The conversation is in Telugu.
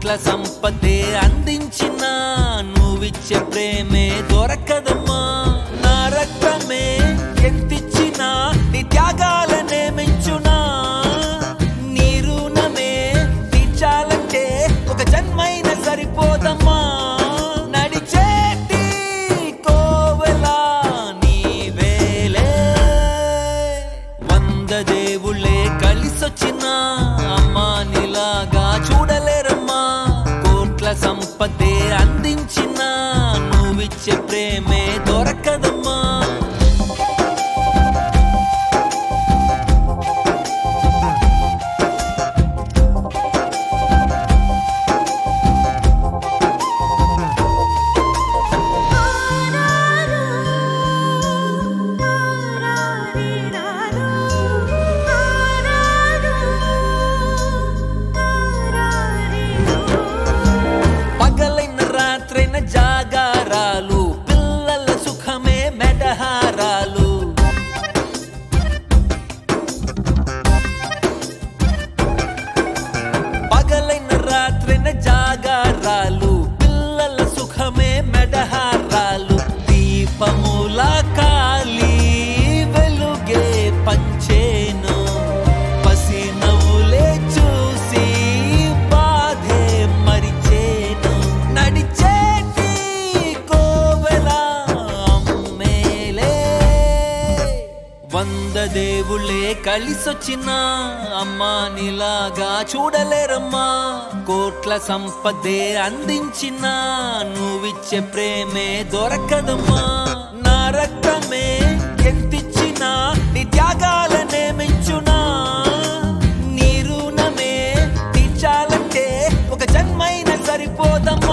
కోట్ల సంపదే అందించిన నువ్విచ్చే ప్రేమే దొరకదమ్మా నా రక్తమే ఎంతిచ్చినా నీ త్యాగాలనే మెంచునా నీ రుణమే తీర్చాలంటే ఒక జన్మైన సరిపోదమ్మా నడిచేటి కోవెలా నీవేలే వంద దేవుళ్ళే కలిసొచ్చిన అమ్మా నీలాగా చూడలేరమ్మా కోట్ల సంపదే అందించిన నువ్విచ్చే ప్రేమే దొరకదమ్మా జాగారాలు పిల్లల సుఖమే మెడహారాలు పగలైన రాత్రైన జాగారాలు పిల్లల సుఖమే మెడహారాలు దీపముల కాలి వెలుగే పంచేను పసి నవ్వులే చూసి బాధే మరిచేను నడిచే వంద దేవుళ్ళే కలిసొచ్చిన అమ్మా నీలాగా చూడలేరమ్మా కోట్ల సంపదే అందించిన నువ్విచ్చే ప్రేమే దొరకదమ్మా నా రక్తమే ఎంతిచ్చినా నీ త్యాగాలనే మెంచునా నీ రుణమే తీర్చాలంటే ఒక జన్మైన సరిపోదమ్మా